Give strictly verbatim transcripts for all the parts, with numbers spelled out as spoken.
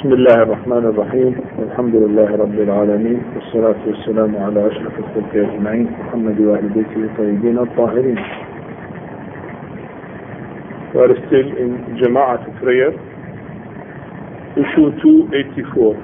بسم الله الرحمن الرحيم والحمد لله رب العالمين والصلاة والسلام على أشرف الخلق أجمعين محمد وآل بيته الطيبين الطاهرين. We are still in Jama'at prayer, issue two eighty-four,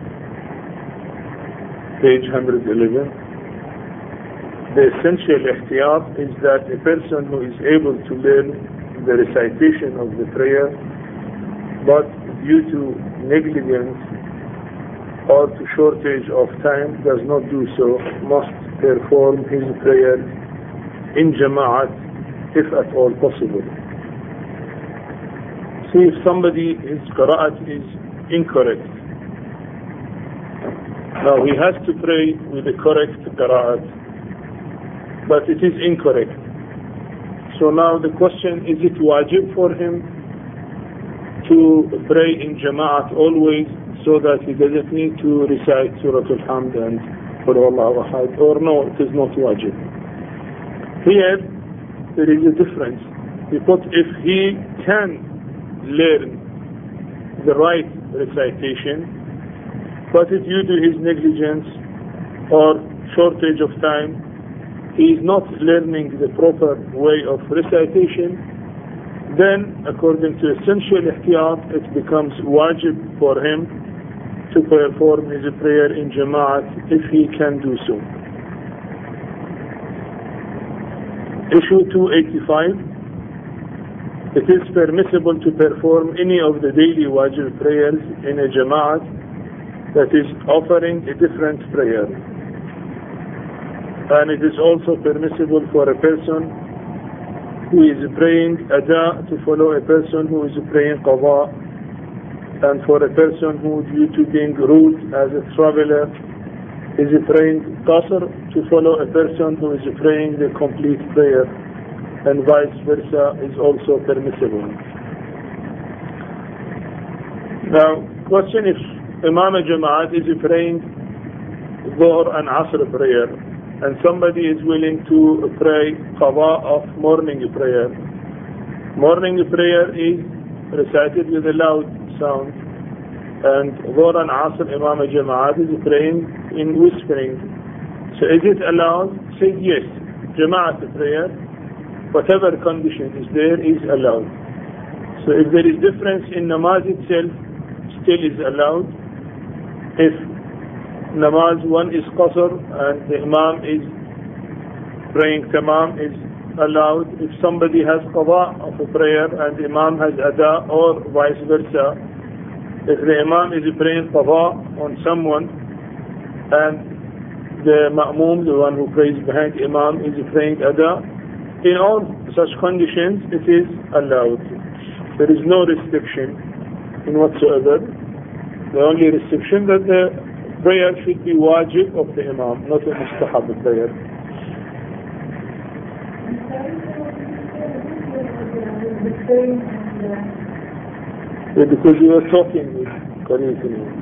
page one hundred eleven. The essential ihtiyat is that a person who is able to learn the recitation of the prayer, but due to negligence or to shortage of time does not do so, must perform his prayer in Jama'at if at all possible. See, if somebody, his qira'at is incorrect, now he has to pray with the correct qira'at, but it is incorrect. So now the question, is it wajib for him to pray in Jama'at always so that he doesn't need to recite Surah Al-Hamd and Qul Huwallahu Ahad, or no, it is not wajib? Here there is a difference, because if he can learn the right recitation, but due to his negligence or shortage of time he is not learning the proper way of recitation, then according to essential ihtiyat it becomes wajib for him to perform his prayer in Jama'at if he can do so. Issue two eighty-five. It is permissible to perform any of the daily wajib prayers in a Jama'at that is offering a different prayer. And it is also permissible for a person who is praying Ada to follow a person who is praying Qadha, and for a person who, due to being rude as a traveler, is praying Qasr to follow a person who is praying the complete prayer, and vice versa is also permissible. Now, question: if Imam Jama'at is praying Dhuhr and Asr prayer, and somebody is willing to pray Qadha of morning prayer. Morning prayer is recited with a loud sound, and Dhuhr and Asr Imam Jama'at is praying in whispering. So is it allowed? Say yes. Jama'at prayer, whatever condition is there, is allowed. So if there is difference in namaz itself, still is allowed. If namaz one is qasr and the imam is praying tamam, is allowed. If somebody has qadha of a prayer and the imam has ada, or vice versa, if the imam is praying qadha on someone and the ma'mum, the one who prays behind the imam, is praying ada, in all such conditions it is allowed. There is no restriction in whatsoever. The only restriction that the prayer should be wajib of the imam, not a mustahab prayer. Yeah, because you were talking with Kareem.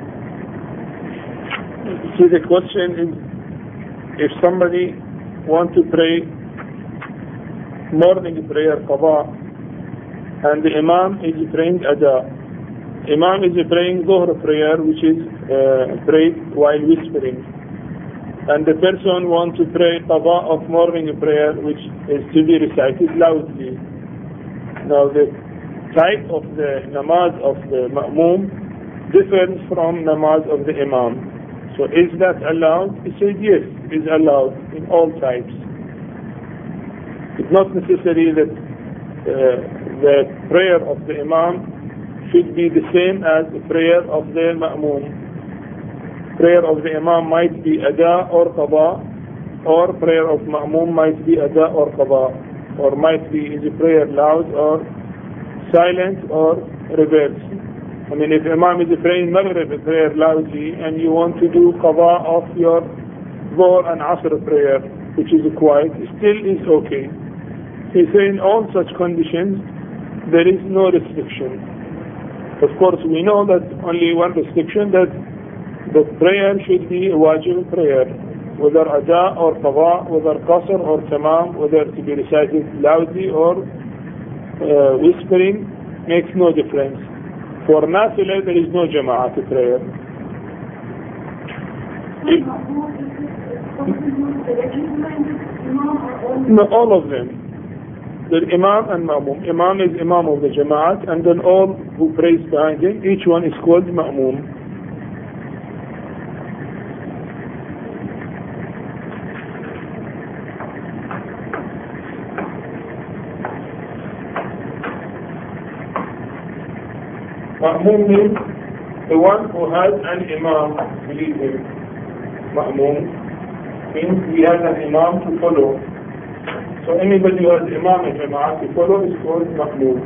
See, the question is, if somebody wants to pray morning prayer Qadha, and the imam is praying Ada, Imam is praying Dhuhr prayer, which is uh, prayed while whispering, and the person wants to pray Qadha of morning prayer, which is to be recited loudly. Now the type of the namaz of the ma'mum differs from namaz of the imam. So is that allowed? He said yes, is allowed in all types. It's not necessary that uh, the prayer of the imam should be the same as the prayer of the ma'mum. Prayer of the imam might be ada or qadha, or prayer of ma'mum might be ada or qadha, or might be is a prayer loud or silent or reverse. I mean, if imam is praying maghrib prayer loudly and you want to do qadha of your dhuhr and asr prayer, which is quiet, still is okay. He says in all such conditions there is no restriction. Of course, we know that only one restriction, that the prayer should be a wajib prayer, whether ada or qadha, whether qasr or tamam, whether to be recited loudly or uh, whispering, makes no difference. For Nafila, there is no Jama'at prayer. If, no, all of them. The Imam and Ma'mum. Imam is Imam of the Jama'at, and then all who prays behind him, each one is called Ma'mum. Ma'mum means the one who has an Imam believe him. Ma'mum means he has an Imam to follow. So anybody who has Imam and Jama'at to follow is called Ma'mum.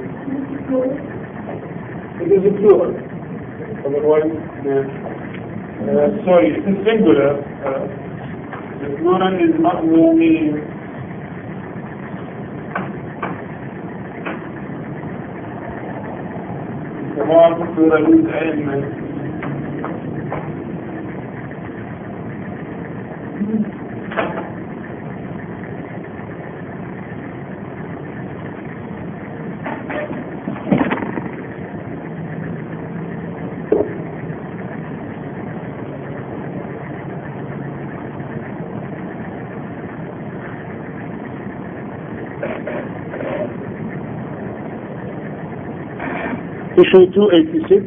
It is a plural. Otherwise, uh, uh, sorry, it is singular. Uh, the plural is Ma'mumi. Tamam plural is ilm. Issue two eighty-six,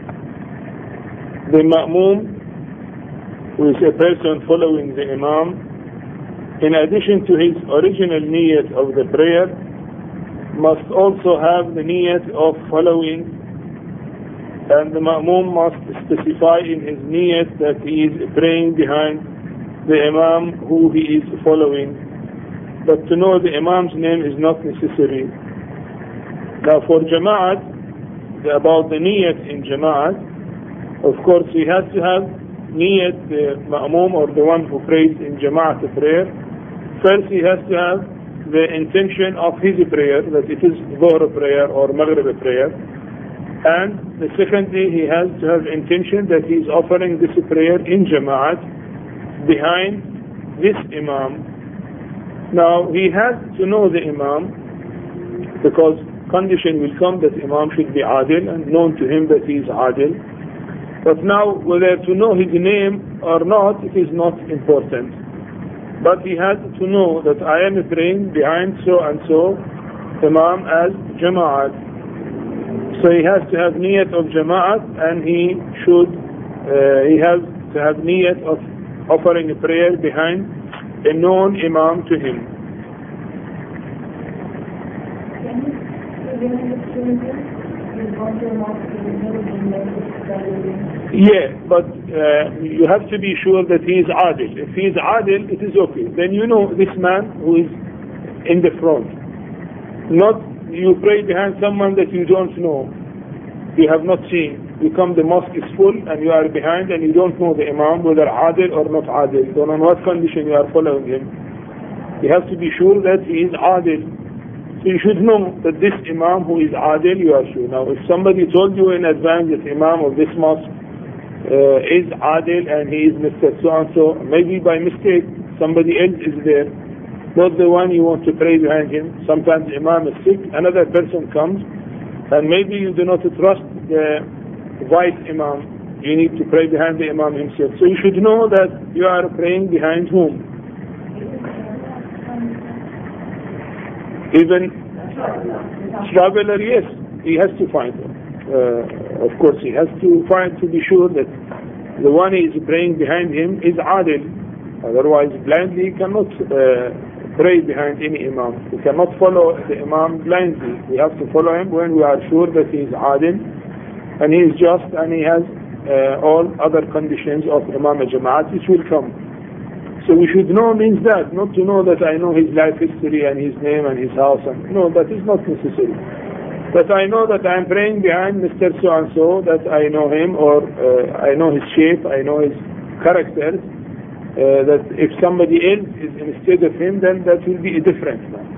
the Ma'mum, who is a person following the Imam, in addition to his original niyat of the prayer, must also have the niyat of following, and the Ma'mum must specify in his niyat that he is praying behind the Imam who he is following. But to know the Imam's name is not necessary. Now for Jama'at, about the niyat in Jama'at, of course he has to have niyat, the Ma'mum or the one who prays in Jama'at prayer. First he has to have the intention of his prayer, that it is Dhuhr prayer or Maghrib prayer. And the secondly, he has to have intention that he is offering this prayer in Jama'at behind this Imam. Now he has to know the Imam, because condition will come that Imam should be Adil and known to him that he is Adil. But now whether to know his name or not, it is not important. But he has to know that I am praying behind so and so Imam as Jama'at. So he has to have niyat of Jama'at, and he should uh, he has to have niyat of offering a prayer behind a known Imam to him. Yeah, but uh, you have to be sure that he is Adil. If he is Adil, it is okay. Then you know this man who is in the front. Not you pray behind someone that you don't know, you have not seen. You come, the mosque is full and you are behind and you don't know the Imam, whether Adil or not Adil. Then on what condition you are following him. You have to be sure that he is Adil. So you should know that this Imam who is Adil, you are sure. Now if somebody told you in advance that Imam of this mosque uh, is Adil and he is Mister So-and-so, maybe by mistake somebody else is there, not the one you want to pray behind him. Sometimes Imam is sick, another person comes, and maybe you do not trust the vice Imam. You need to pray behind the Imam himself. So you should know that you are praying behind whom? Even traveler, yes, he has to find him. Uh, of course, he has to find to be sure that the one he is praying behind him is Adil. Otherwise, blindly he cannot uh, pray behind any Imam. We cannot follow the Imam blindly. We have to follow him when we are sure that he is Adil and he is just and he has uh, all other conditions of Imam al-Jama'at which will come. So we should know means that, not to know that I know his life history and his name and his house. And no, that is not necessary. But I know that I am praying behind Mister So-and-so, that I know him, or uh, I know his shape, I know his character, uh, that if somebody else is instead of him, then that will be a different man.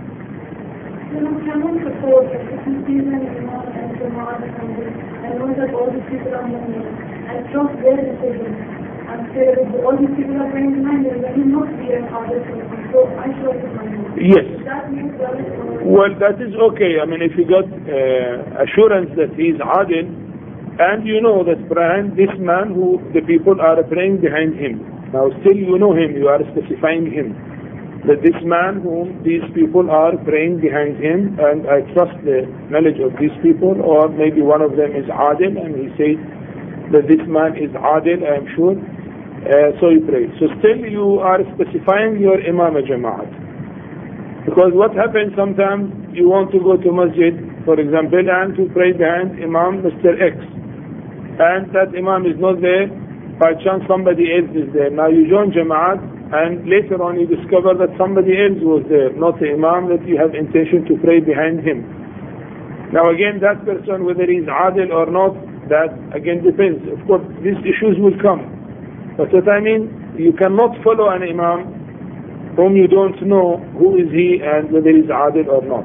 I know that all these people are moving. I trust their decision. And say that all these people are praying behind them, they will not be an other person. So I trust my name. Yes. That means well, well, that is okay. I mean, if you got uh, assurance that he is Adil, And you know that behind this man who the people are praying behind him. Now still you know him, you are specifying him. That this man whom these people are praying behind him, and I trust the knowledge of these people, or maybe one of them is Adil, and he says that this man is Adil, I am sure. Uh, so you pray. So still you are specifying your Imam Jama'at. Because what happens sometimes, you want to go to masjid, for example, and to pray behind Imam Mister X. And that Imam is not there, by chance somebody else is there. Now you join Jama'at, and later on you discover that somebody else was there, not the Imam that you have intention to pray behind him. Now again, that person, whether he is Adil or not, that again depends. Of course, these issues will come. But what I mean, you cannot follow an Imam whom you don't know who is he and whether he is Adil or not.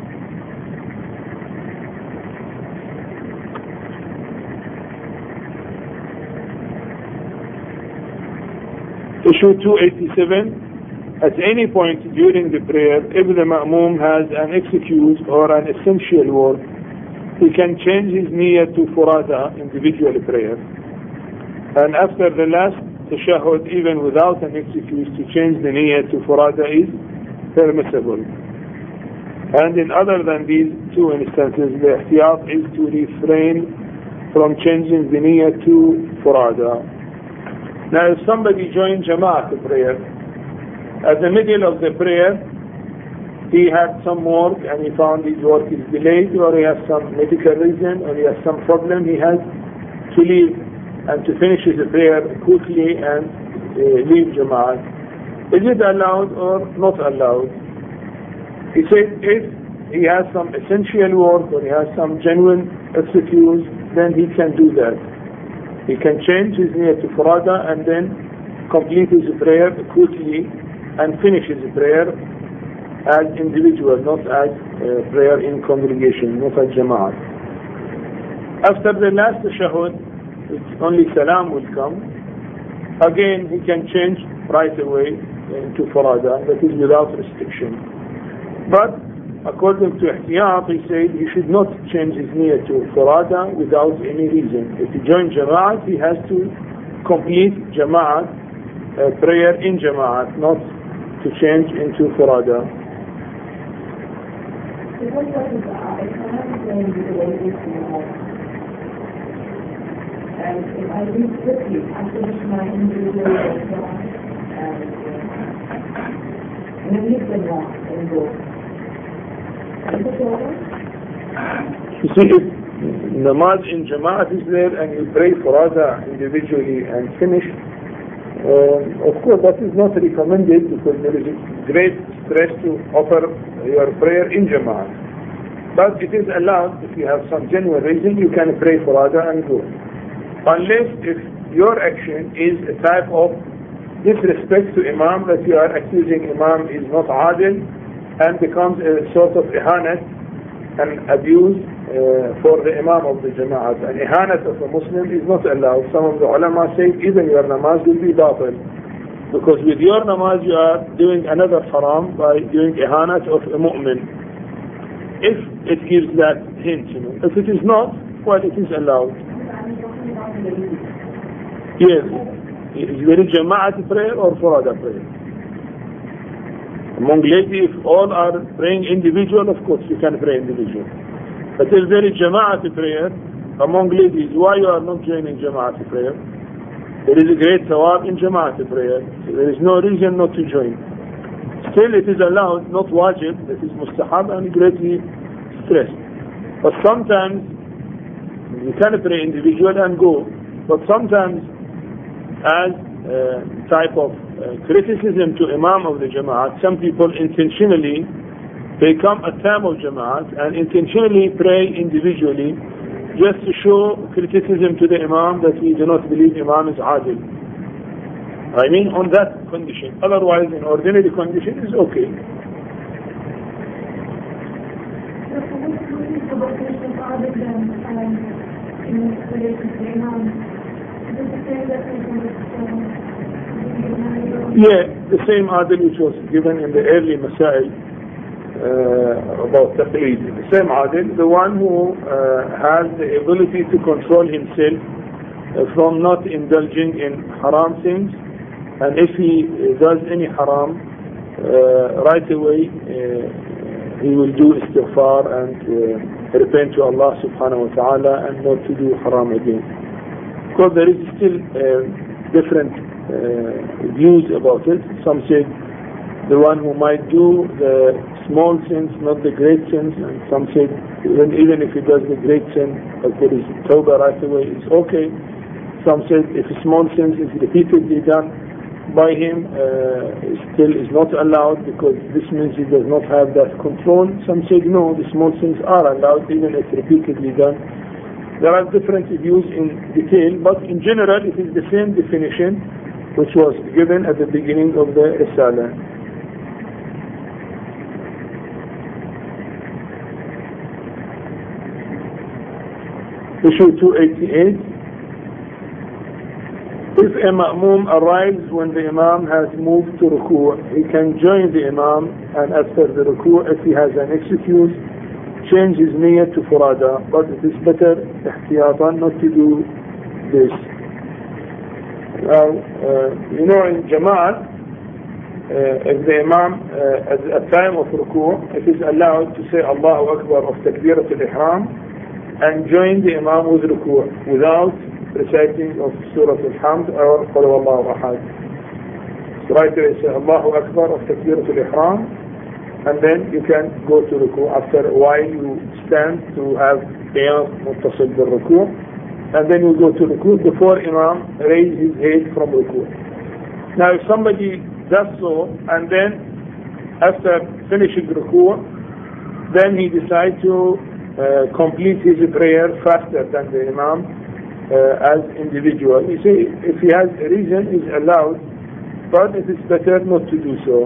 Issue two eighty-seven, at any point during the prayer, if the ma'mum has an excuse or an essential word, he can change his niyyah to furada, individual prayer. And after the last tashahhud, even without an excuse, to change the niyyah to furada is permissible. And in other than these two instances, the ihtiyat is to refrain from changing the niyyah to furada. Now if somebody joined Jama'at prayer, at the middle of the prayer, he had some work and he found his work is delayed, or he has some medical reason, or he has some problem, he has to leave and to finish his prayer quickly and uh, leave Jama'at. Is it allowed or not allowed? He said if he has some essential work or he has some genuine excuse, then he can do that. He can change his niyyah to furada and then complete his prayer quickly and finish his prayer as individual, not as uh, prayer in congregation, not as jama'at. After the last tashahhud, only salam will come. Again, he can change right away into furada, that is without restriction. But according to ihtiyat, he said he should not change his niyyah to furada without any reason. If he joins jama'at, he has to complete jama'at, uh, prayer in jama'at, not to change into furada. And if I read quickly, I finish my individual and then leave them off and go. You see, if namaz in jama'at is there and you pray furada individually and finish, uh, of course that is not recommended because there is great stress to offer your prayer in jama'at. But it is allowed, if you have some genuine reason, you can pray furada and go. Unless if your action is a type of disrespect to Imam, that you are accusing Imam is not adil, and becomes a sort of ihanat and abuse uh, for the Imam of the Jama'at. And ihanat of a Muslim is not allowed. Some of the ulama say even your namaz will be batil, because with your namaz you are doing another haram by doing ihanat of a mu'min. If it gives that hint, you know. If it is not, well, it is allowed. Yes. Is there a Jama'at prayer or Furada prayer? Among ladies, if all are praying individual, of course you can pray individual. But if there is Jama'at prayer among ladies, why you are not joining Jama'at prayer? There is a great thawab in Jama'at prayer. So there is no reason not to join. Still it is allowed, not wajib, it is mustahab and greatly stressed. But sometimes you can pray individual and go. But sometimes as a type of uh, criticism to Imam of the Jama'at, some people intentionally become a tam of Jama'at and intentionally pray individually just to show criticism to the Imam that we do not believe Imam is adil. I mean on that condition. Otherwise in ordinary condition is okay. Yeah, the same adil which was given in the early Masail. uh, about taqleed. The same adil, the one who uh, has the ability to control himself uh, from not indulging in haram things, and if he does any haram, uh, right away uh, he will do istighfar and uh, repent to Allah subhanahu wa ta'ala and not to do haram again. Because there is still uh, different uh, views about it. Some say the one who might do the small sins, not the great sins, and some say even, even if he does the great sin, but there is tawbah right away, it's okay. Some say if a small sins is repeatedly done by him, uh, still is not allowed, because this means he does not have that control. Some say no, the small sins are allowed even if repeatedly done. There are different views in detail, but in general it is the same definition which was given at the beginning of the Risala. Issue two eighty-eight. If a ma'mum arrives when the imam has moved to ruku', he can join the imam, and after the ruku', if he has an excuse, change his niyyah to furada, but it is better ihtiyatan not to do this. Now, uh, you know, in Jama'at, uh, if the imam uh, at a time of ruku', it is allowed to say Allahu Akbar of Takbirat al-Ihram and join the imam with ruku' without reciting of Surah Al-Hamd or Qul Huwallahu Ahad. So right there, say Allahu Akbar of Takbirat al-Ihram, and then you can go to ruku'. After a while you stand to have qiyam muttasil bil ruku', and then you go to ruku' before imam raise his head from ruku'. Now if somebody does so, and then after finishing ruku', then he decides to uh, complete his prayer faster than the imam uh, as individual. You see, if he has a reason, is allowed, but it is better not to do so.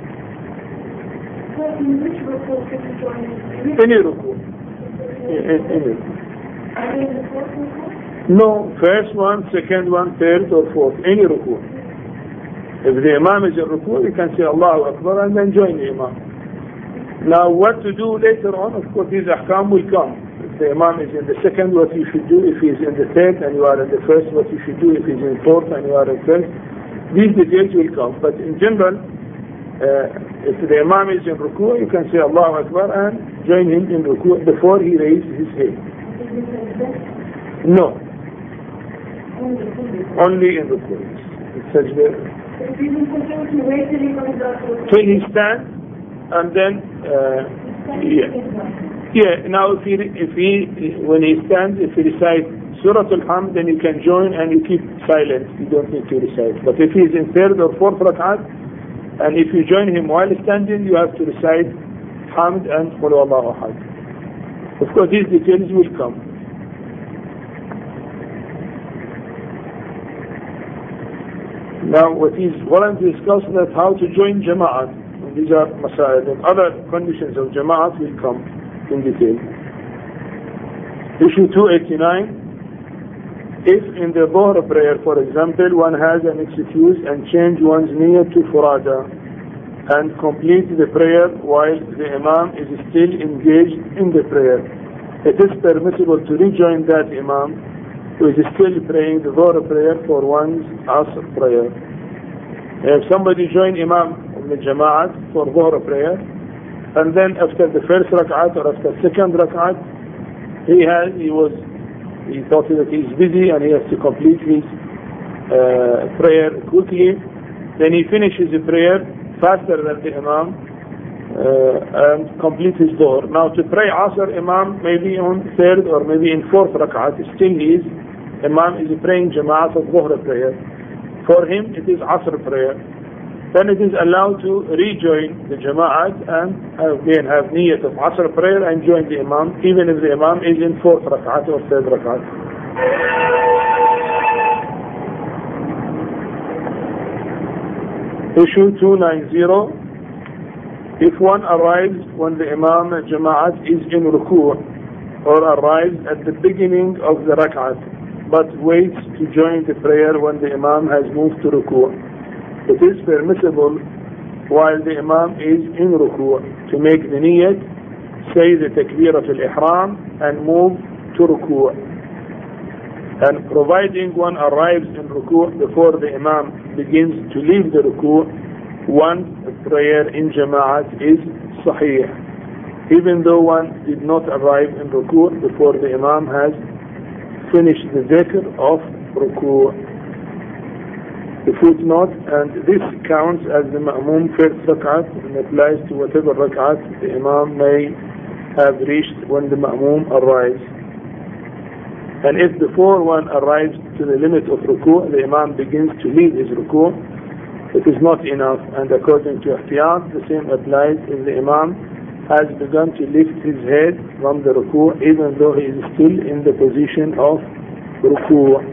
In which ruku can you join? Any ruku. Any. Any in the fourth ruku? No, first one, second one, third or fourth. Any ruku. If the imam is in ruku, you can say Allahu Akbar and then join the imam. Now what to do later on, of course these ahkam will come. If the imam is in the second, what you should do. If he is in the third and you are in the first, what you should do. If he is in fourth and you are in first, these details will come. But in general, uh, if the imam is in ruku', you can say Allahu Akbar and join him in ruku' before he raises his head. No. Only in ruku'. It's sajda. Till he stands, and then uh, yeah, yeah. Now if he if he when he stands, if he recites Surah Al-Hamd, then you can join and you keep silent. You don't need to recite. But if he is in third or fourth rak'at, and if you join him while standing, you have to recite Hamd and Qul Huwallahu Ahad. Of course, these details will come. Now, what is going to discuss that how to join Jama'at. These are masail, and other conditions of Jama'at will come in detail. Issue two eighty-nine. If in the Dhuhr prayer, for example, one has an excuse and change one's niyyah to furada and complete the prayer while the imam is still engaged in the prayer, it is permissible to rejoin that imam who is still praying the Dhuhr prayer for one's Asr prayer. If somebody join imam the Jama'at for Dhuhr prayer, and then after the first rak'at or after second rak'at, he has he was he thought that he is busy and he has to complete his uh, prayer quickly. Then he finishes the prayer faster than the imam uh, and complete his Dhuhr. Now to pray Asr, imam maybe on third or maybe in fourth rak'at, still he is imam is praying Jama'at of Dhuhr prayer. For him it is Asr prayer. Then it is allowed to rejoin the Jama'at and again have niyyat of Asr prayer and join the Imam, even if the Imam is in fourth rak'at or third rak'at. Issue two ninety. If one arrives when the Imam Jama'at is in ruku' or arrives at the beginning of the rak'at but waits to join the prayer when the Imam has moved to ruku', it is permissible while the Imam is in ruku' to make the niyyat, say the takbirat al-ihram and move to ruku'. And providing one arrives in ruku' before the Imam begins to leave the ruku', one's prayer in Jama'at is sahih, even though one did not arrive in ruku' before the Imam has finished the dhikr of ruku'. The footnote, and this counts as the ma'mum first rak'at and applies to whatever rak'at the Imam may have reached when the ma'mum arrives. And if before one arrives to the limit of ruku', the Imam begins to leave his ruku', it is not enough, and according to ihtiyat, the same applies if the Imam has begun to lift his head from the ruku' even though he is still in the position of ruku'.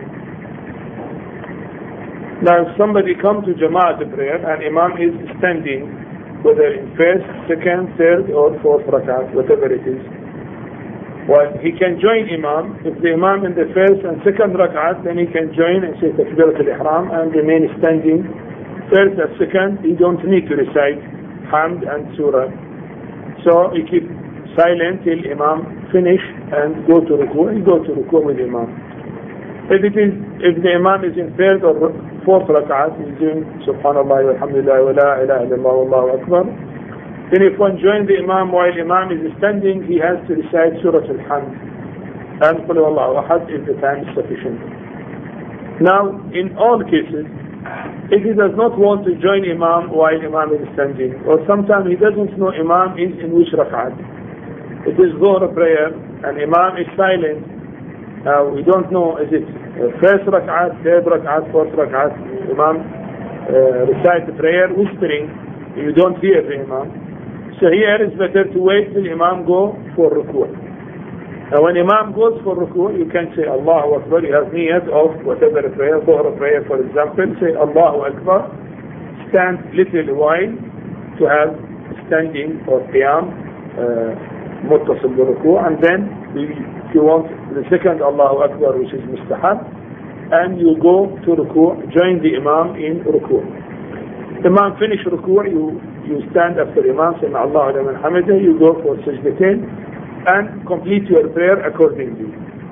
Now if somebody comes to Jama'at prayer and Imam is standing, whether in first, second, third or fourth rak'at, whatever it is, well, he can join Imam. If the Imam in the first and second rak'at, then he can join and say takbirat al-ihram and remain standing. First and second, he don't need to recite hamd and surah. So he keep silent till Imam finish and go to ruku', he go to ruku' with Imam. If it is, if the Imam is in third or fourth rak'at, he's doing Subhanallah walhamdulillah wa la ilaha illallah wallahu akbar. Then if one joins the Imam while Imam is standing, he has to recite Surah Al-Hamd and Qul Huwallahu Ahad if the time is sufficient. Now, in all cases, if he does not want to join Imam while Imam is standing, or sometimes he doesn't know Imam is in which rak'at, it is Dhuhr prayer and Imam is silent. Now, we don't know, is it first rak'at, third rak'at, fourth rak'at, Imam uh, recite the prayer whispering, you don't hear the Imam. So here it's better to wait till Imam go for ruku'. Now when Imam goes for ruku', you can say Allahu Akbar, you have niyat of whatever prayer, Dhuhr prayer for example, say Allahu Akbar, stand little while to have standing or qiyam, muttasil bi ruku', and then if you want the second Allahu Akbar, which is mustahab, and you go to ruku', join the Imam in ruku'. Imam finish ruku', you you stand after Imam, say Allahu liman hamidah, you go for sajdatain and complete your prayer accordingly.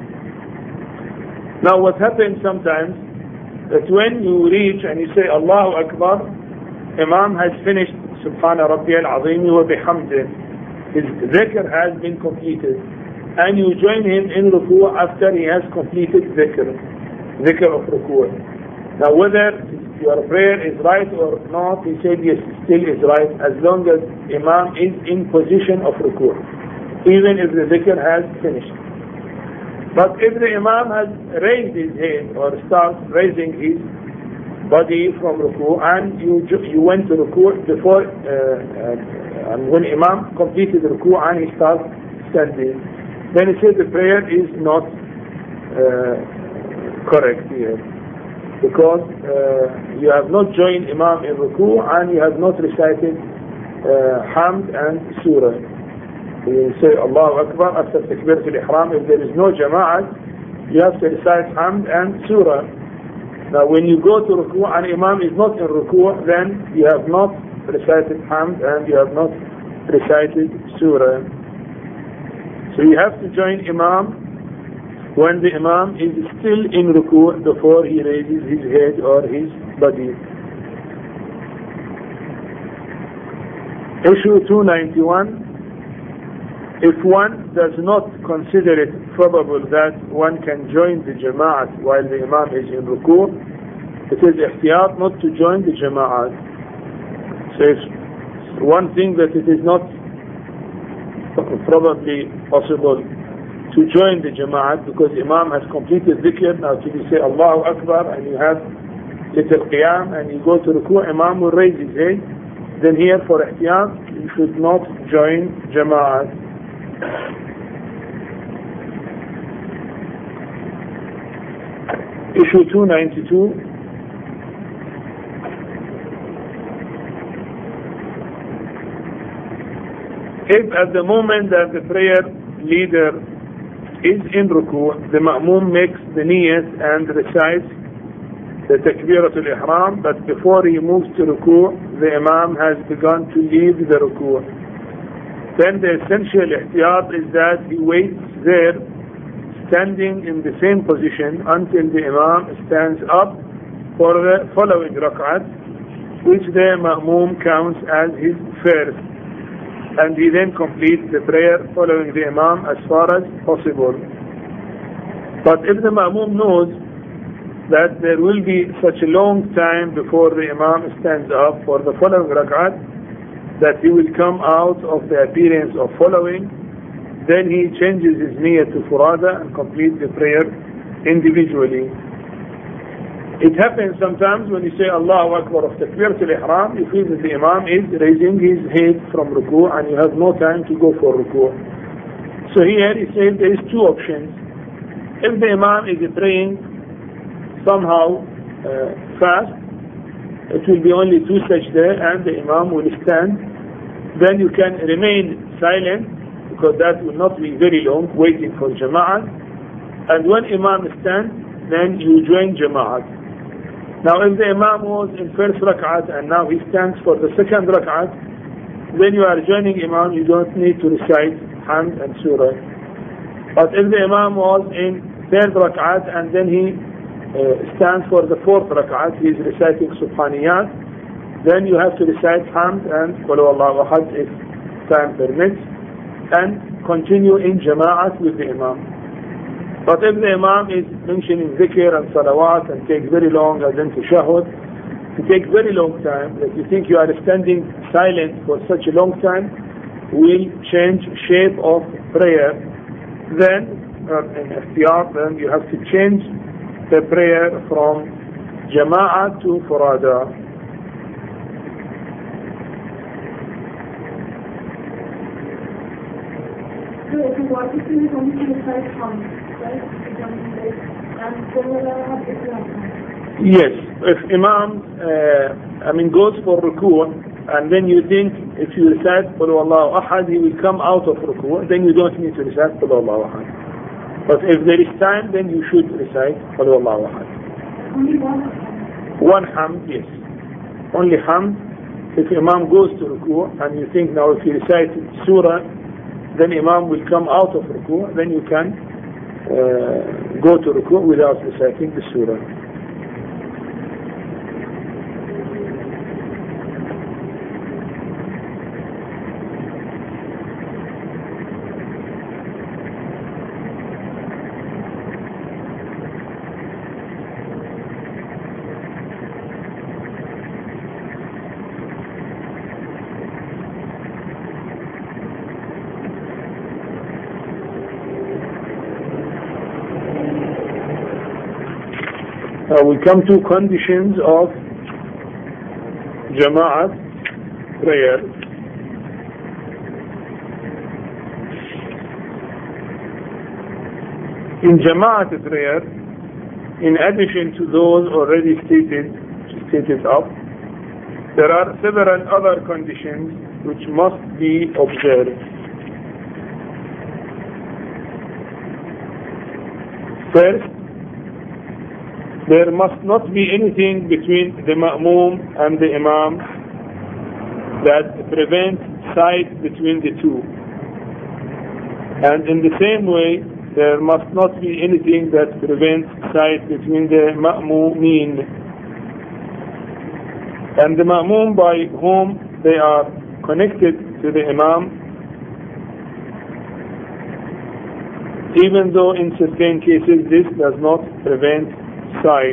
Now what happens sometimes, that when you reach and you say Allahu Akbar, Imam has finished Subhana Rabbiyal Azim wa bihamdih, his dhikr has been completed, and you join him in ruku' after he has completed dhikr, dhikr of ruku'. Now whether your prayer is right or not, he said yes, still is right, as long as Imam is in position of ruku', even if the dhikr has finished. But if the Imam has raised his head or starts raising his body from ruku' and you you went to ruku' before, uh, uh, and when Imam completed ruku' and he starts standing, then he said the prayer is not uh, correct here, because uh, you have not joined Imam in ruku' and you have not recited uh, hamd and surah. You say Allahu Akbar after takbirat al-ihram. If there is no jama'at, you have to recite hamd and surah. Now when you go to ruku' and Imam is not in ruku', then you have not recited hamd and you have not recited surah. So you have to join Imam when the Imam is still in ruku' before he raises his head or his body. Issue two ninety-one. If one does not consider it probable that one can join the Jama'at while the Imam is in ruku', it is ihtiyat not to join the Jama'at. So it's one thing that it is not probably possible to join the Jama'at because Imam has completed dhikr. Now till you say Allahu Akbar and you have little qiyam and you go to ruku', Imam will raise his head. Then here for ihtiyat, you should not join Jama'at. Issue two ninety-two. If at the moment that the prayer leader is in ruku', the ma'mum makes the niyyat and recites the Takbiratul Ihram, but before he moves to ruku', the Imam has begun to leave the ruku'. Then the essential ihtiyat is that he waits there, standing in the same position until the Imam stands up for the following rak'at, which the Ma'mum counts as his first. And he then completes the prayer following the Imam as far as possible. But if the Ma'mum knows that there will be such a long time before the Imam stands up for the following rak'at, that he will come out of the appearance of following, then he changes his niyyah to furada and completes the prayer individually. It happens sometimes when you say Allahu Akbar of Takbiratul Ihram, you feel that the Imam is raising his head from ruku' and you have no time to go for ruku'. So here he says there is two options. If the Imam is praying somehow uh, fast, it will be only two sajda and the Imam will stand, then you can remain silent because that will not be very long waiting for Jama'at, and when Imam stands, then you join Jama'at. Now if the Imam was in first rak'at and now he stands for the second rak'at, then you are joining Imam, you don't need to recite Hamd and Surah. But if the Imam was in third rak'at and then he uh, stands for the fourth rak'at, he is reciting Subhaniyat, then you have to recite Hamd and Qul Huwallahu Ahad if time permits, and continue in Jama'at with the Imam. But if the Imam is mentioning dhikr and salawat and takes very long, and then tashahhud, it takes very long time, that you think you are standing silent for such a long time, will change shape of prayer. Then, uh, in ikhtiyar, then you have to change the prayer from Jama'at to Furada. So if you want to see only to recite Hamd, right? And yes, if Imam, uh, I mean, goes for ruku' and then you think if you recite Qul Huwallahu Ahad, he will come out of ruku', then you don't need to recite Qul Huwallahu Ahad. But if there is time, then you should recite Qul Huwallahu Ahad. only one. One Hamd, yes. Only Hamd. If Imam goes to ruku' and you think now if you recite Surah, then Imam will come out of ruku', then you can uh, go to ruku' without reciting the Surah. Uh, we come to conditions of Jama'at prayer. In Jama'at prayer, in addition to those already stated, stated up, there are several other conditions which must be observed. First, there must not be anything between the Ma'mum and the Imam that prevents sight between the two. And in the same way, there must not be anything that prevents sight between the Ma'mumeen. And the Ma'mum by whom they are connected to the Imam, even though in certain cases this does not prevent sight.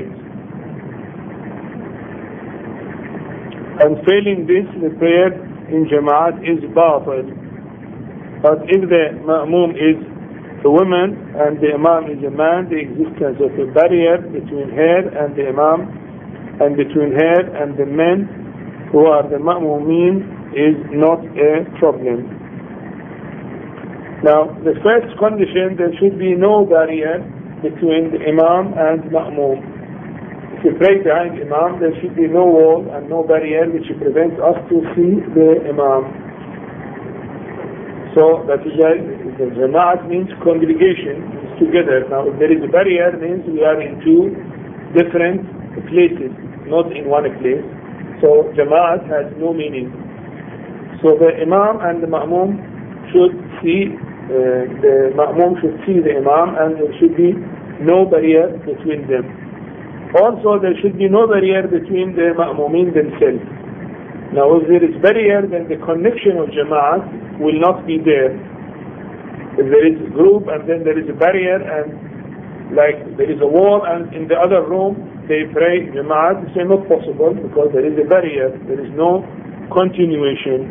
And failing this, the prayer in Jama'at is batil. But if the Ma'mum is a woman and the Imam is a man, the existence of a barrier between her and the Imam and between her and the men who are the Ma'mumeen is not a problem. Now, the first condition, there should be no barrier between the Imam and Ma'mum. If you pray behind Imam, there should be no wall and no barrier which prevents us to see the Imam. So that is why the Jama'at means congregation, it's together. Now if there is a barrier, it means we are in two different places, not in one place. So Jama'at has no meaning. So the Imam and the Ma'mum should see, uh, the Ma'mum should see the Imam, and there should be no barrier between them. Also, there should be no barrier between the Ma'mumin themselves. Now, if there is barrier, then the connection of Jama'at will not be there. If there is a group and then there is a barrier, and like there is a wall, and in the other room they pray Jama'at, it's not possible because there is a barrier, there is no continuation.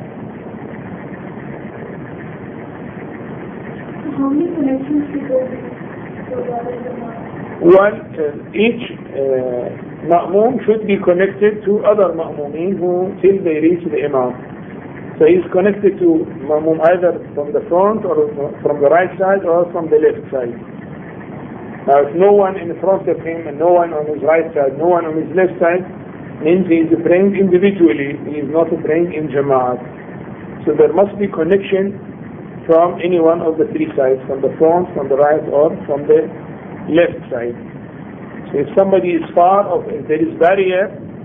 How many connections should there be to the other Jama'at? Well, uh, each uh, Ma'mum should be connected to other Ma'mumin who till they reach the Imam. So he is connected to Ma'mum either from the front or from the right side or from the left side. Now if no one in front of him and no one on his right side, no one on his left side, means he is praying individually, he is not praying in Jama'at. So there must be connection from any one of the three sides, from the front, from the right or from the left side. So if somebody is far off, if there is barrier,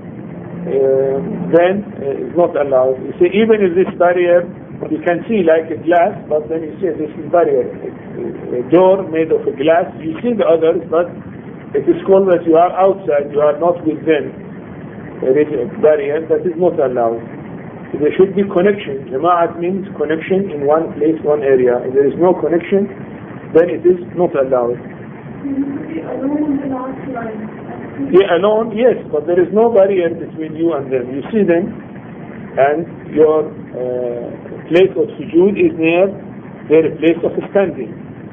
uh, then uh, it's not allowed. You see, even if this barrier, you can see like a glass, but then you see this is barrier, a, a door made of a glass, you see the others, but it is called that you are outside, you are not with them. There is a barrier that is not allowed. So there should be connection. Jama'at means connection in one place, one area. If there is no connection, then it is not allowed. Alone in the last line. Yeah, alone, yes, but there is no barrier between you and them. You see them, and your uh, place of sujood is near their place of standing.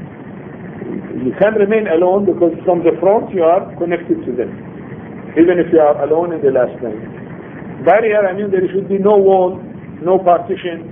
You can remain alone because from the front you are connected to them, even if you are alone in the last line. Barrier, I mean there should be no wall, no partition,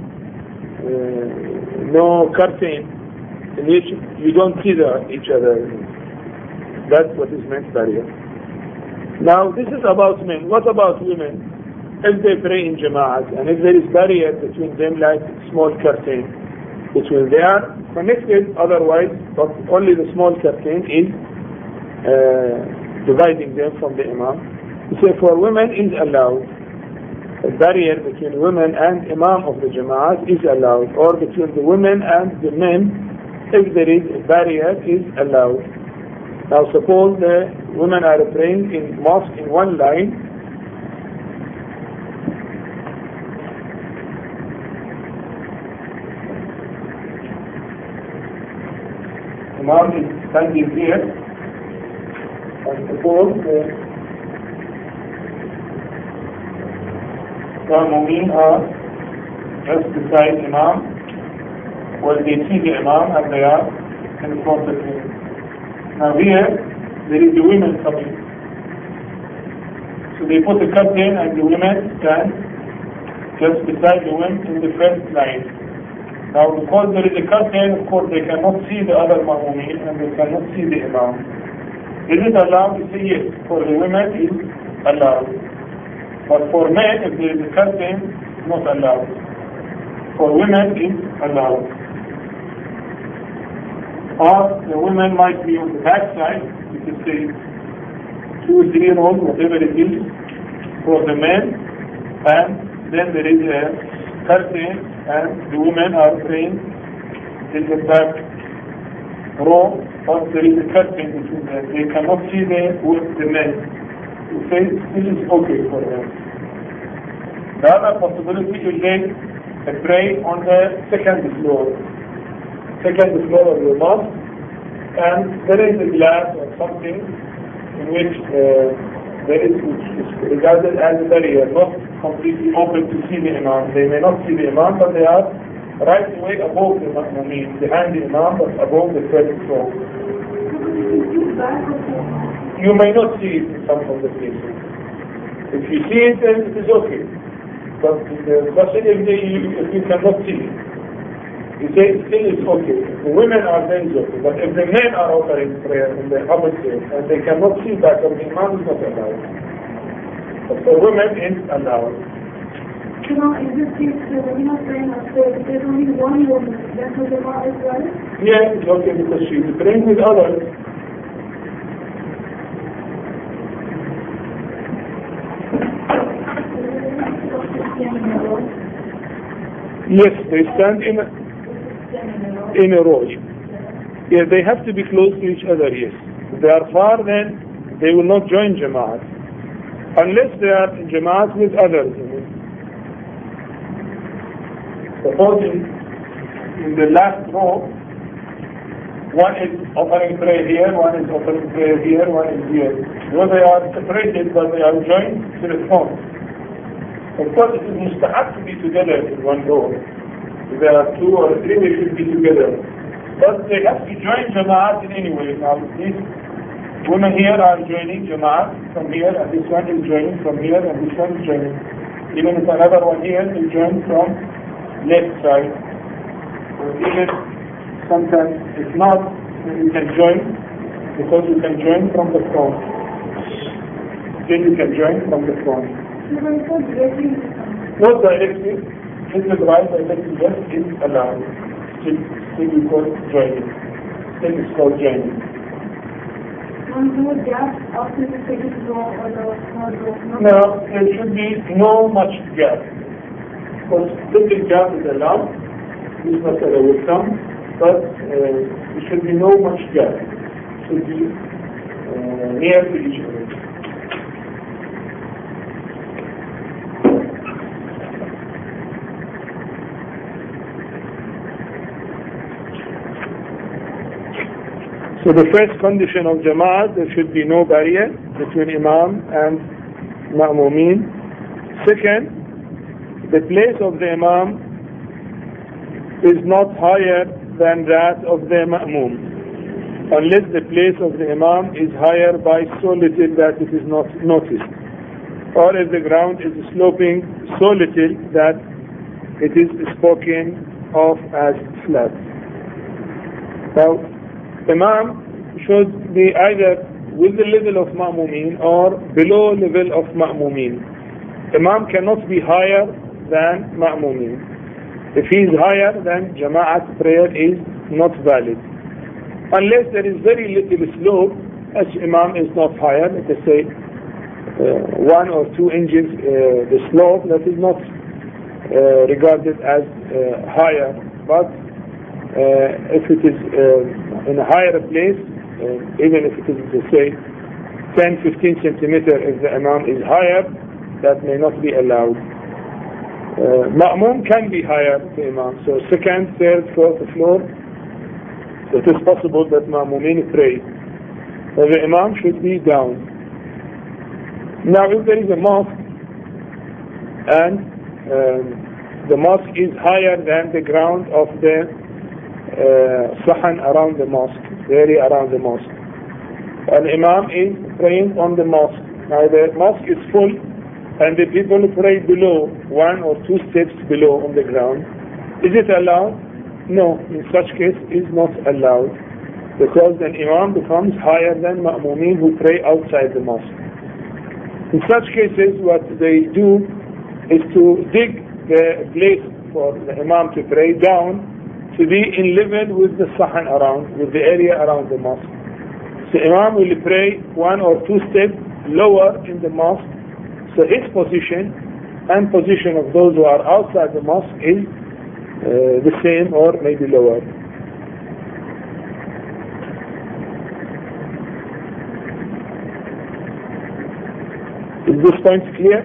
uh, no curtain in which you don't see the, each other. That's what is meant barrier. Now this is about men. What about women? If they pray in Jama'at and if there is barrier between them like small curtain between, they are connected otherwise, but only the small curtain is uh, dividing them from the Imam. So for women is allowed. A barrier between women and Imam of the Jama'at is allowed, or between the women and the men, if there is a barrier, is allowed. Now suppose the women are praying in mosque in one line, Imam is standing here, and suppose the Ma'mumin are just beside Imam, well they see the Imam and they are in front of him. Now here, there is the women coming. So they put the curtain and the women stand just beside the women in the first line. Now because there is a curtain, of course they cannot see the other Ma'mumin and they cannot see the Imam. Is it allowed? You say yes. For the women is allowed. But for men, if there is a curtain, it's not allowed. For women, it's allowed. Or the women might be on the back side, you can say two, three rows, whatever it is, for the men, and then there is a curtain, and the women are praying in the back row, but there is a curtain between them. They cannot see the, the men. You say this is okay for them. The other possibility is they pray on the second floor. Second floor of the mosque, and there is a glass or something in which uh, there is which is regarded as a barrier, not completely open to see the Imam. They may not see the Imam, but they are right away above the Ma'mumin, behind the Imam, but above the first floor. You may not see it in some of the places. If you see it, then it is okay. But the question is if you cannot see it. You say still it's okay. The women are then okay. But if the men are offering prayer in the opposite and they cannot see back of the Imam, is not allowed. But for women, it's allowed. You know, in this case, uh, when you're praying upstairs, there's only one woman. That's what the law is, right? Yeah, it's okay because she's praying with others. Yes, they stand in a, in a row. Yeah, they have to be close to each other, yes. If they are far, then they will not join Jama'at. Unless they are in Jama'at with others. Supposing in the last row, one is offering prayer here, one is offering prayer here, one is here. Though they are separated, but they are joined to the front. Of course, it is mustahab to be together in one row. If there are two or three, they should be together. But they have to join Jama'at in any way. Now, these women here are joining Jama'at from here, and this one is joining from here, and this one is joining. Even if another one here is joined from left side. Or even sometimes, if not, then you can join, because you can join from the front. Then you can join from the front. Not directly, in the right directly, yes, is allowed. Still, still you call joining. Still it's called joining. No gap after the second row or the third row? No, there should be no much gap. Because little gap is allowed. This masala will come, but uh, there should be no much gap. It should be uh, near to each other. So the first condition of Jama'at, there should be no barrier between Imam and Ma'mumeen. Second, the place of the Imam is not higher than that of the Ma'mum, unless the place of the Imam is higher by so little that it is not noticed, or if the ground is sloping so little that it is spoken of as flat. Now, Imam should be either with the level of Ma'mumeen or below level of Ma'mumeen. Imam cannot be higher than Ma'mumeen. If he is higher, then Jama'at prayer is not valid. Unless there is very little slope, as Imam is not higher, let us say uh, one or two inches uh, the slope, that is not uh, regarded as uh, higher. But uh, if it is uh, in a higher place, uh, even if it is, let's say, ten to fifteen centimeters, if the Imam is higher, that may not be allowed. Uh, Ma'mum can be higher to Imam. So second, third, fourth floor, it is possible that Ma'mumeen pray. So the Imam should be down. Now if there is a mosque and um, the mosque is higher than the ground of the uh, sahan around the mosque, the area around the mosque, and Imam is praying on the mosque. Now the mosque is full and the people pray below, one or two steps below on the ground. Is it allowed? No, in such case is not allowed, because then Imam becomes higher than Ma'mumeen who pray outside the mosque. In such cases, what they do is to dig the place for the Imam to pray down to be in level with the sahan around, with the area around the mosque. So Imam will pray one or two steps lower in the mosque, so his position and position of those who are outside the mosque is uh, the same or maybe lower. Is this point clear?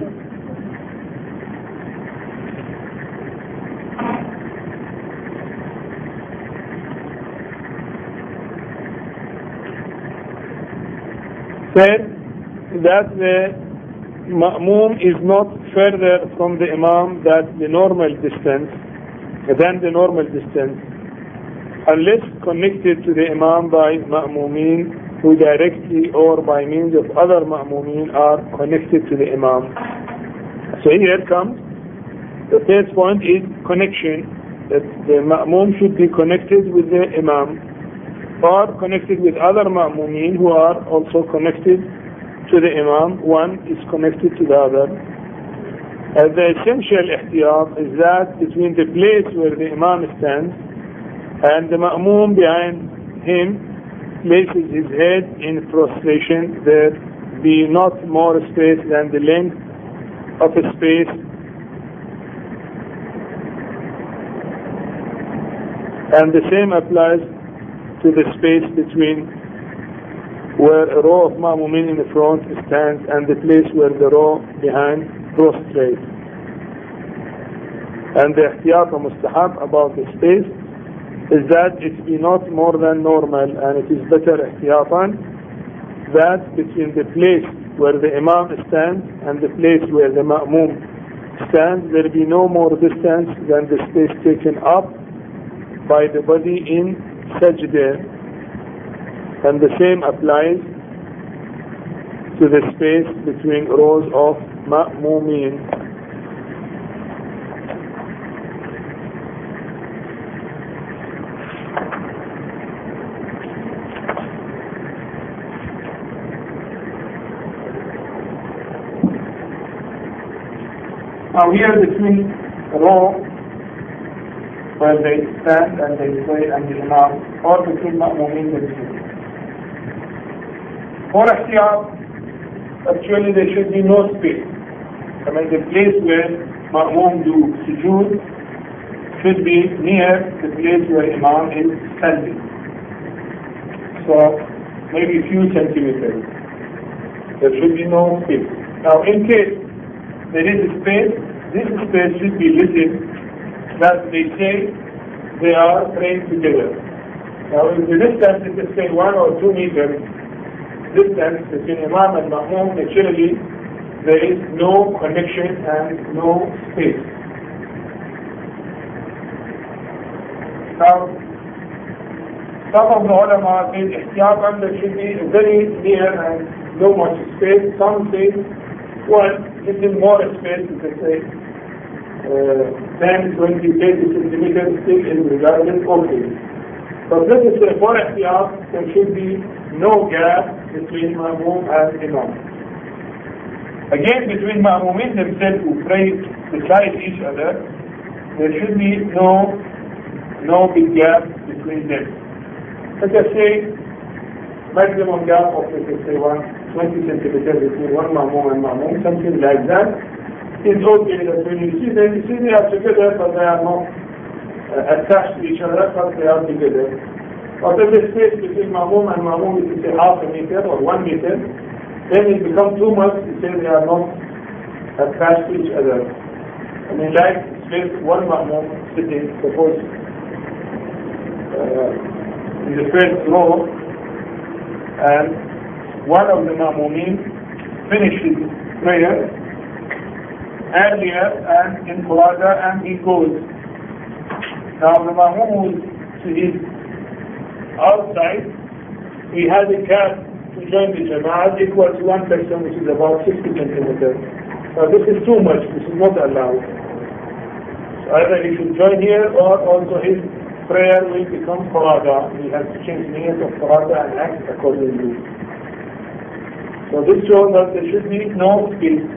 Third, that the Ma'mum is not further from the Imam than the normal distance, than the normal distance, unless connected to the Imam by Ma'mumeen who directly or by means of other Ma'mumeen are connected to the Imam. So here comes the third point, is connection, that the Ma'mum should be connected with the Imam or connected with other Ma'mumeen who are also connected to the Imam. One is connected to the other. Uh, the essential ihtiyat is that between the place where the Imam stands and the Ma'mum behind him places his head in prostration, there be not more space than the length of a space And the same applies to the space between where a row of ma'mumin in the front stands and the place where the row behind prostrate. And the ihtiyat or mustahab about the space is that it be not more than normal, and it is better ihtiyatan that between the place where the imam stands and the place where the ma'mum stands, there be no more distance than the space taken up by the body in sajdah. And the same applies to the space between rows of ma'mumin. Now here between a row where they stand and they pray and the imam, or between ma'mumin themselves. For ihtiyat, actually there should be no space. I mean the place where ma'mum do sujood should be near the place where imam is standing. So maybe a few centimeters. There should be no space. Now in case there is a space, this space should be little that they say they are praying together. Now if the distance is let's say one or two meters distance between imam and ma'mum, naturally there is no connection and no space. Now some of the ulama say ihtiyatan there should be very near and no much space. Some say one little more space, you can say uh, ten, twenty, thirty centimeters still is regarded okay. But this is for ihtiyat, there should be no gap between ma'mum and imam. Again, between ma'mumin themselves who pray beside each other, there should be no no big gap between them. Let us say maximum gap of let us say one twenty centimeters between one ma'mum and ma'mum, something like that. It's okay that when you see them, you see they are together, but they are not uh, attached to each other, but they are together. But if the space between ma'mum and ma'mum is say half a meter or one meter, then it becomes too much to say they are not attached to each other. I mean, like space one ma'mum sitting, suppose uh, in the first row, and one of the ma'mumin finishes prayer earlier and in Qur'an and he goes. Now the ma'mum who is outside, he has a gap to join the jama'ah equal to one person, which is about sixty centimeters. Now this is too much, this is not allowed. So either he should join here or also his prayer will become farada. He has to change the niyat of farada and act accordingly. So this shows that there should be no space.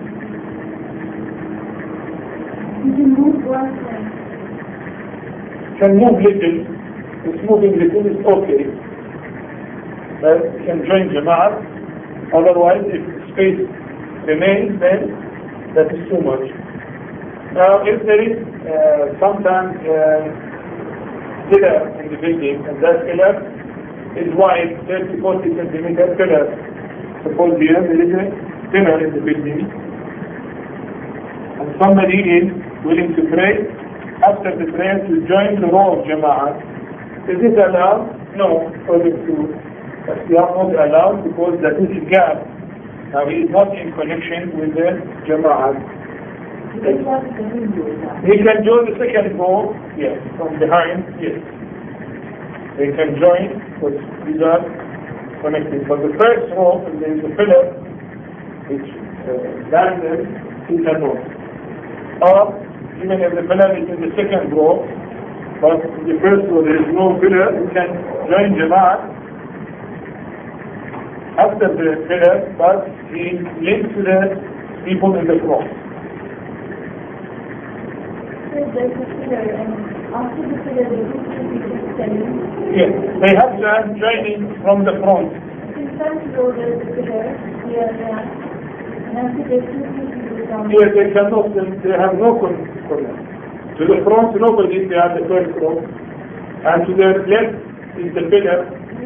You can move one way. Can move little. It's moving little is okay. But you can join jama'at. Otherwise, if space remains, then that is too much. Now, if there is uh, sometimes uh, pillar in the building, and that pillar is wide, thirty, forty centimeter pillar. Suppose here there is a pillar in the building, and somebody is willing to pray after the prayer to join the row of jama'at. Is it allowed? No, according to we are not allowed because that is a gap. Now he is not in connection with the jama'at. He can join the second row, yes, from behind, yes. He can join because these are connected. But the first row, if there is a pillar which uh, landed, he cannot. Or even if the pillar is in the second row, but in the first row there is no pillar, he can join jama'at after the pillar, but he is linked to the people in the front. So there's a pillar, and after the pillar, the people standing. Yes, they have to have joining from the front. In front row, there's a pillar here and after there's two people down. Yes, they cannot, they have no connection. To the front, nobody, they are the first row. And to their left is the pillar.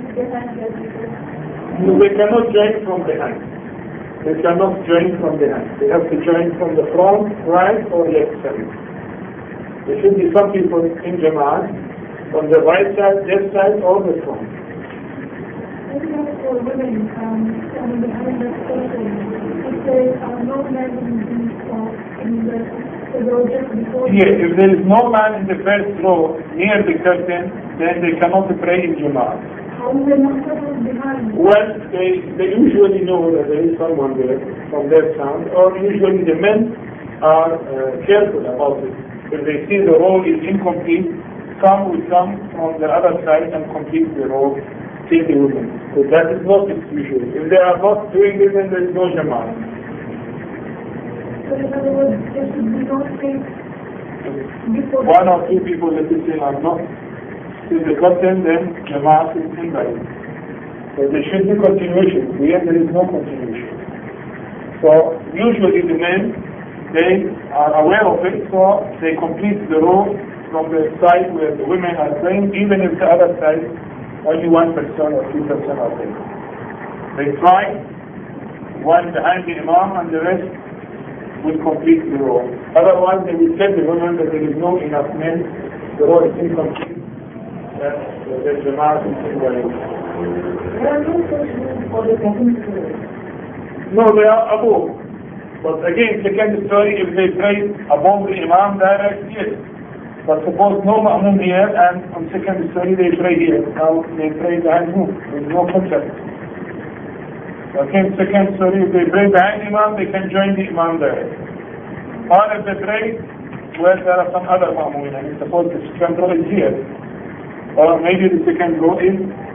No, they cannot join from behind. They cannot join from behind. They have to join from the front, right or left side. There should be some people in Jama'at on the right side, left side, or the front. For women, um, on the other station, if there are no men in the, in the, the row just before... Yes, if there is no man in the first row near the curtain, then they cannot pray in Jama'at. How are they not supposed behind? Well, they, they usually know that there is someone there from their sound, or usually the men are uh, careful about it. If they see the row is incomplete, some will come from the other side and complete the row, take the women. So that is not usual. If they are not doing it, then there is no Jama'at. So in other words, there should be no space before... One or two people, let us say, are not in the curtain, then Jama'at is invalid. So there should be continuation. Here there is no continuation. So usually the men, they are aware of it, so they complete the row from the side where the women are praying, even if the other side, only one person or two person are there. They try, one behind the Imam and the rest will complete the row. Otherwise they will tell the women that there is no enough men, the row is incomplete, that the Jama'at is invalid. There are no questions for the second story. No, they are above. But again, second story, if they pray above the Imam direct, yes. But suppose no Ma'mum here, and on second story they pray here. Now they pray behind whom? There is no contact. Okay, second story, if they pray behind Imam, they can join the Imam direct. Or if they pray where there are some other Ma'mumin, and suppose the second row is here. Or maybe the second row is